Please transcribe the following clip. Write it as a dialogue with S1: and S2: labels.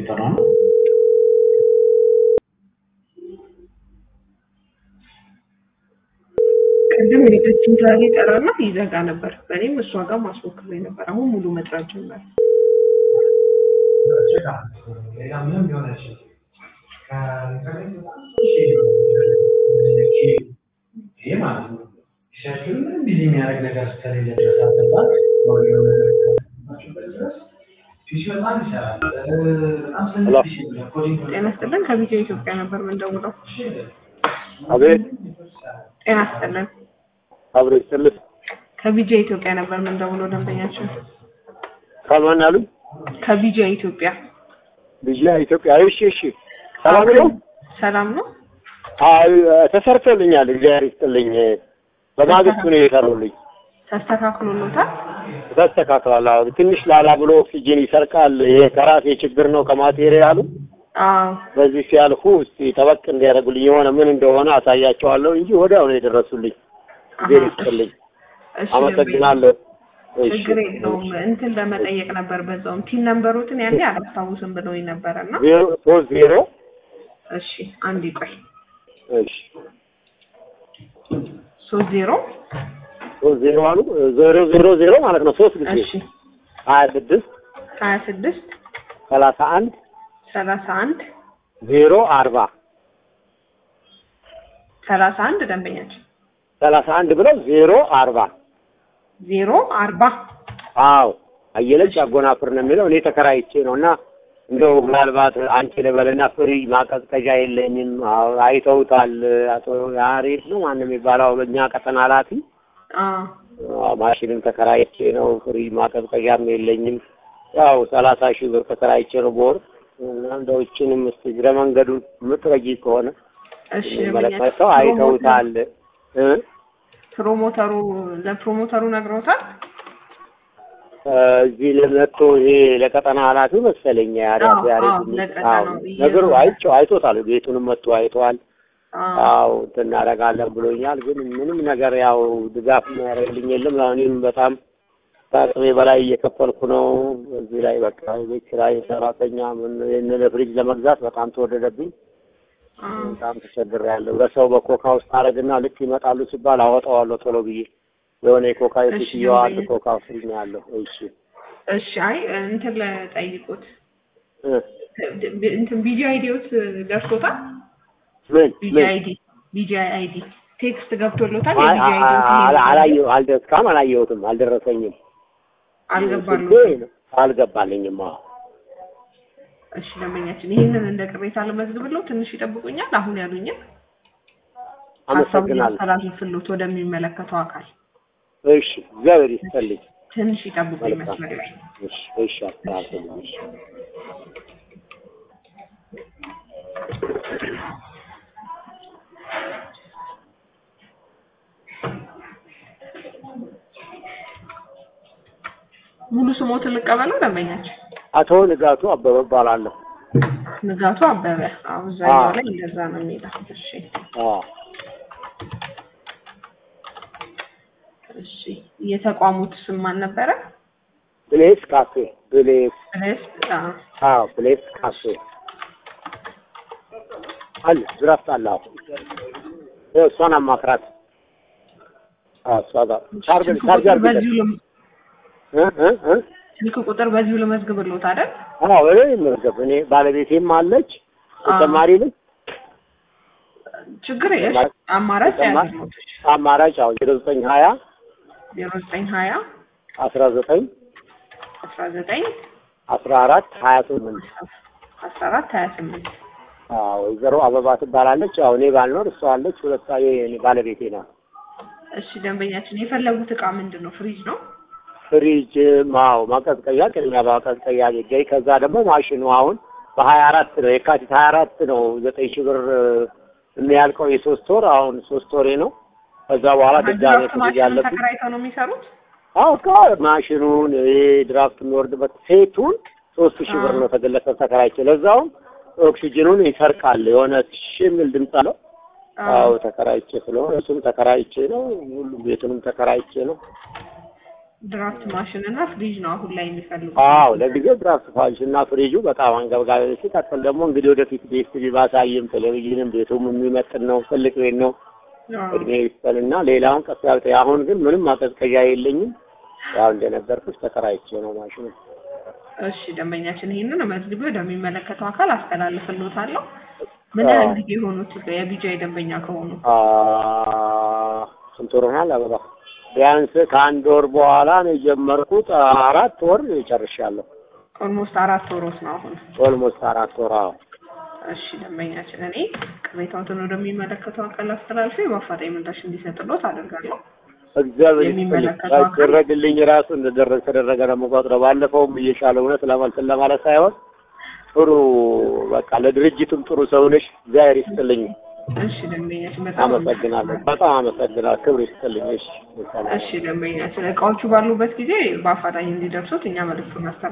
S1: እየጠራ ነው።
S2: ቅድም የቤታችን ዛሬ ጠራና ይዘጋ ነበር። እኔም እሷ ጋር ማስሞክሬ ነበር። አሁን ሙሉ መጥራት ጀመረ። ጤና ይስጥልን ከቪዲዮ ኢትዮጵያ ነበር የምንደውለው።
S3: አቤት
S2: ጤና ይስጥልን
S3: አብሮ ይስጥልኝ።
S2: ከቪዲዮ ኢትዮጵያ ነበር የምንደውለው ደንበኛችን።
S3: ካልማን አሉ
S2: ከቪዲዮ ኢትዮጵያ
S3: ኢትዮጵያ። እሺ ሰላም ነው?
S2: ሰላም ነው?
S3: አይ ተሰርቶልኛል፣ እግዚአብሔር ይስጥልኝ። በማግስቱ ነው የሰሩልኝ።
S2: ተስተካክሎታል?
S3: ተስተካክሏል። አሁን ትንሽ ላላ ብሎ ኦክሲጅን ይሰርቃል። ይሄ ከራሴ ችግር ነው ከማቴሪያሉ። በዚህ ሲያልፉ እስቲ ተበቅ እንዲያደርጉልኝ የሆነ ምን እንደሆነ አሳያቸዋለሁ እንጂ ወዲያው ነው የደረሱልኝ። እግዚአብሔር ይስጥልኝ። አመሰግናለሁ።
S2: ችግር የለውም። እንትን ለመጠየቅ ነበር በዛውም ቲን ነምበሩትን ያኔ አላስታውስም ብለውኝ ነበርና
S3: 30
S2: እሺ አንዴ ቆይ።
S3: እሺ
S2: 30
S3: አሉ 000 ማለት ነው 3 ጊዜ።
S2: እሺ
S3: 26 31 040
S2: 31 ደንበኛችን
S3: 31 ብለው 040 አዎ አየለች አጎናፍር ነው የሚለው። እኔ ተከራይቼ ነውና እንደው ምናልባት አንቺ ለበለና ፍሪ ማቀዝቀዣ የለኝም። አይተውታል አቶ ያሬድ ነው ማን የሚባለው በእኛ ቀጠና ኃላፊ። ማሽንም ተከራይቼ ነው፣ ፍሪ ማቀዝቀዣም የለኝም። ያው 30,000 ብር ተከራይቼ ነው በወር። እንደው እቺንም እስቲ ግረ መንገዱ ምትረጂ ከሆነ
S2: እሺ
S3: መለከተው አይተውታል።
S2: ለፕሮሞተሩ ነግረውታል።
S3: እዚህ ለመጥቶ ይሄ ለቀጠና ኃላፊው መሰለኝ ያሬድ ነገሩ አይቶታል። ቤቱንም መጥቶ አይቷል። አዎ እናደርጋለን ብሎኛል። ግን ምንም ነገር ያው ድጋፍ የሚያደርግልኝ የለም። እኔም በጣም ከአቅሜ በላይ እየከፈልኩ ነው። እዚህ ላይ በቃ ቤት ኪራይ ሰራተኛ ፍሪጅ ለመግዛት በጣም ተወደደብኝ። በጣም ተቸግሬያለሁ። በሰው በኮካ ውስጥ አደረግና ልክ ይመጣሉ ሲባል አወጣዋለሁ ቶሎ ብዬ የሆነ የኮካ የትሽያው አንድ ኮካ ፍሪጅ ነው ያለው።
S2: እሺ አይ እንትን ለጠይቁት እንትን ቢጂአይዲዎት ደርሶታል? ምን ቢጂአይዲ ቴክስት ገብቶሎታል?
S3: አላየሁትም፣ አልደረሰኝም። አልገባልኝም።
S2: እሺ ደንበኛችን ይሄንን እንደ ቅሬታ ለመዝግብለው ትንሽ ይጠብቁኛል። አሁን ያሉኝን
S3: አመሰግናለሁ።
S2: አስተላልፍልዎት ወደሚመለከተው አካል።
S3: እሺ እግዚአብሔር ይስጥልኝ።
S2: ትንሽ ይጠብቁኝ መስመር ላይ።
S3: እሺ አስተላልፍልኝ።
S2: ሙሉ ስሞትን ልቀበለው ደንበኛችን?
S3: አቶ ንጋቱ አበበ እባላለሁ።
S2: ንጋቱ አበበ። አውዛኛው ላይ እንደዛ ነው የሚለው። እሺ የተቋሙት ስም ማን ነበረ?
S3: ፕሌስ ካፌ። ፕሌስ ካፌ አለ። ዝራፍት አለ። እሷን አማክራት። እሷ ጋር ቻርጀር
S2: ስልክ ቁጥር በዚሁ ለመዝግብልዎት አይደል?
S3: አዎ ለመዝገብ። እኔ ባለቤቴም አለች ተጨማሪ ልጅ
S2: ችግር የለም። አማራጭ
S3: 0920 19 14 28 አዎ ወይዘሮ አበባ ትባላለች። አዎ እኔ ባልኖር እሷ አለች። ሁለታዬ እኔ ባለቤቴ ነው።
S2: እሺ ደንበኛችን የፈለጉት እቃ ምንድነው? ፍሪጅ ነው?
S3: ፍሪጅ ማቀዝቀዣ ቅድሚያ ማቀዝቀዣ ይገኝ። ከዛ ደግሞ ማሽኑ አሁን በ24 ነው የካቲት 24 ነው 9,000 ብር የሚያልቀው የ3 ወር። አሁን 3 ወሬ ነው። ከዛ በኋላ ድጋሜ ፍሪጅ ያለበት
S2: ተከራይተው ነው የሚሰሩት?
S3: አዎ ማሽኑን ድራፍት የሚወርድበት ሴቱን 3,000 ብር ነው ተገለጸ ተከራይቼ። ለዛው ኦክሲጅኑን ይሰርቃል የሆነ ሽምል ድምጽ አለው። አዎ ተከራይቼ ስለሆነ እሱም ተከራይቼ ነው። ሁሉ ቤቱንም ተከራይቼ ነው።
S2: ድራፍት ማሽን እና ፍሪጅ ነው አሁን ላይ የሚፈልጉት?
S3: አዎ ለጊዜው ድራፍት ማሽን እና ፍሪጁ በጣም አንገብጋቢ ነው። ሲቀጥል ደግሞ እንግዲህ ወደፊት ዲኤስቲቪ ባሳይም ቴሌቪዥንም ቤቱም የሚመጥን ነው፣ ትልቅ ቤት ነው። እድሜ ይስጠልና ሌላውን ቀስ ያልተ አሁን ግን ምንም ማቀዝቀዣ የለኝም። ያው እንደነበርኩት ተከራይቼ ነው ማሽኑ።
S2: እሺ ደንበኛችን ይሄንን መዝግቦ ወደሚመለከተው አካል አስተላልፍልዎታለሁ። ምን ያህል ጊዜ ሆኖት የቢጂአይ ደንበኛ ከሆኑ?
S3: ስንት ወር ሆኗል? አበባ ቢያንስ ከአንድ ወር በኋላ ነው የጀመርኩት። 4 ወር ጨርሻለሁ።
S2: ኦልሞስት 4 ወሮት ነው አሁን?
S3: ኦልሞስት 4 ወር። አዎ።
S2: እሺ ደንበኛችን እኔ ቅሬታውን ወደሚመለከተው አካል አስተላልፌ በአፋጣኝ ምላሽ እንዲሰጥልዎት አደርጋለሁ።
S3: እግዚአብሔር ይመስገን ራሱ እንደደረሰ ተደረገ ነው የምቆጥረው። ባለፈውም እየሻለ እውነት ለማለት ሳይሆን ጥሩ በቃ ለድርጅቱም ጥሩ ሰው ነሽ። እግዚአብሔር ይስጥልኝ።
S2: እሺ ደንበኛችን በጣም
S3: አመሰግናለሁ። በጣም አመሰግናለሁ። ክብር ይስጥልኝ። እሺ
S2: ደንበኛችን እቃዎቹ ባሉበት ጊዜ በአፋጣኝ እንዲደርሱት እኛ መልዕክቱን